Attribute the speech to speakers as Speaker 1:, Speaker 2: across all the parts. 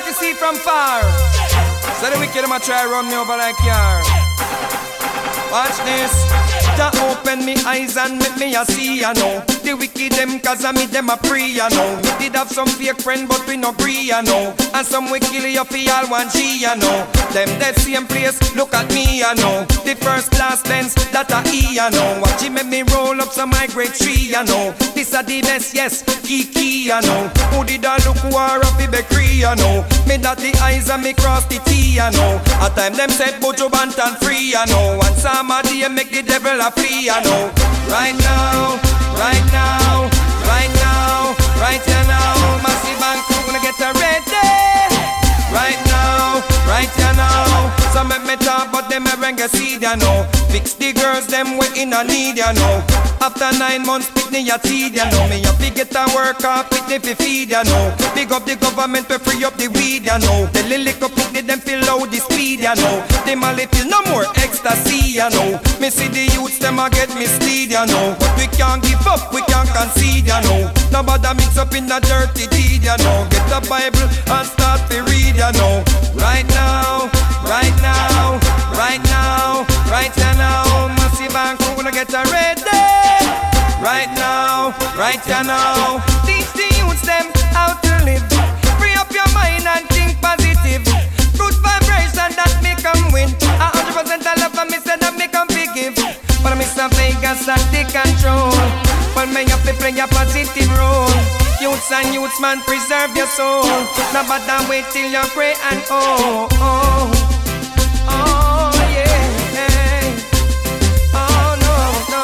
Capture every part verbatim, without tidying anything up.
Speaker 1: to see from far. So the wicked them a try run me over like yar. Watch this. To open me eyes and make me a see, you know. The wicked them cause I meet them a pray, you know. We did have some fake friend but we no agree, you know. And some we kill you for all one G, you know. Them that same place, look at me, you know. The first class Benz, that a E, you know. Watch him make me roll up some my great tree, you know. This a the best, yes, Kiki, you know. Who did a look war of the bakery, you know. Me that the eyes and me cross the T, you know. A time them said Bojo Bantan free, you know. And some a day make the devil a flee, you know. Right now, right now, right now, right here now. Massive and crew gonna get ready. Right now, right here now. Some make me talk but them a renge seed, you know. Fix the girls them we in a need, you know. After nine months pick me a teeth, you know. Me a fi get a work off pick me fi feed, you know. Big up the government to free up the weed, you know. The lick up pick them fill out the speed, you know. Them a little no more ecstasy, you know. Me see the youths them a get mislead, you know. But we can't give up, we can't concede, you know. Nobody mix up in the dirty deed, you know. Get the Bible and start to read, you know. Right now, right now, right now, right here now. Massive and crew gonna get ready. Right now, right here now. Teach the youths them how to live. Free up your mind and think positive. Good vibration that make them win. A hundred percent I love and me say that make them forgive. But Mister Vegas at the control. But me have to play a positive role. Youths and youths man preserve your soul. No matter wait till you pray and oh, oh, oh yeah. Oh no, no,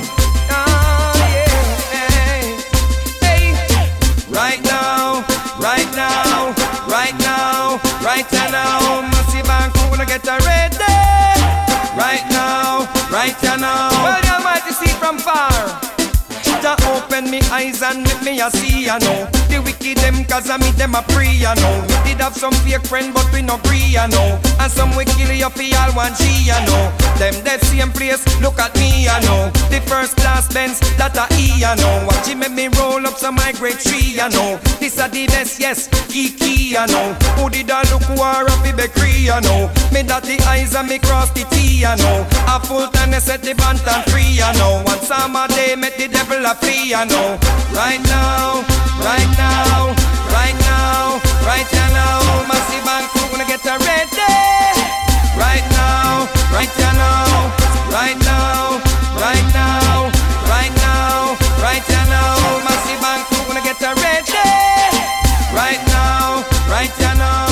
Speaker 1: oh yeah. Hey, right now, right now, right now, right here now. Massive and crew gonna get ready. Right now, right here now. Well, the Almighty see from far. To open me eyes and make me a see, you know. The wicked them cause I meet them a pray, you know. We did have some fake friend but we no agree, you know. And some we kill you for all one G, you know. Them that same place, look at me, you know. The first class Benz, that a E, you know. Watch him make me roll up some my great tree, you know. This a the best, yes, Kiki, you know. Who did a look war of the bakery, you know. Me that the eyes and me cross the T, you know. A full time they set the Bantan free, you know. One summer day make the devil a flee, you know. Right now, right now, right now, right here now. Massive and crew gonna get ready. Right now, right here now, right now, right now, right now, right here now. Massive and crew gonna get ready. Right now, right here now.